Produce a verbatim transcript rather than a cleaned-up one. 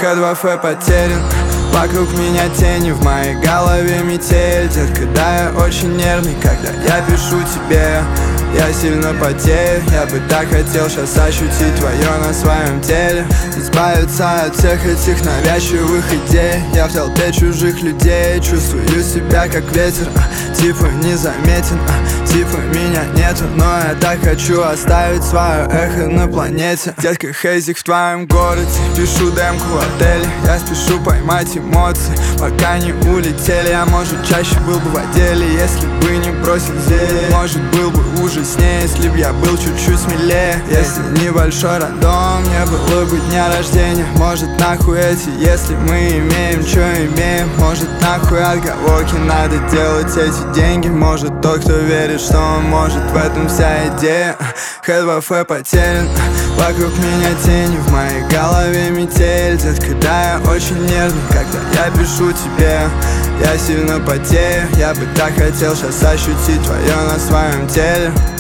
Х два Ф потерян, вокруг меня тени, в моей голове метель. Детка, да, я очень нервный, когда я пишу тебе. Я сильно потею, я бы так хотел сейчас ощутить твое на своем теле. Избавиться от всех этих навязчивых идей. Я в толпе чужих людей чувствую себя как ветер, а, типа незаметен, а, типа меня нету. Но я так хочу оставить свое эхо на планете. Детка, хейзик в твоем городе, пишу демку в отеле. Я спешу поймать эмоции, пока не улетели. Я, может, чаще был бы в отделе, если бы не бросил зелье. Может, был бы ужаснее, если б я был чуть-чуть смелее. Если небольшой рандом не было бы дня рождения. Может, нахуй эти, если мы имеем, что имеем. Может, нахуй отговорки, надо делать эти деньги. Может, тот, кто верит, что он может, в этом вся идея. Х два Ф потерян, вокруг меня тени, в моей голове метель. Детка, да, я очень нервный, когда я пишу тебе. Я сильно потею, я бы так хотел сейчас ощутить твое на своем теле.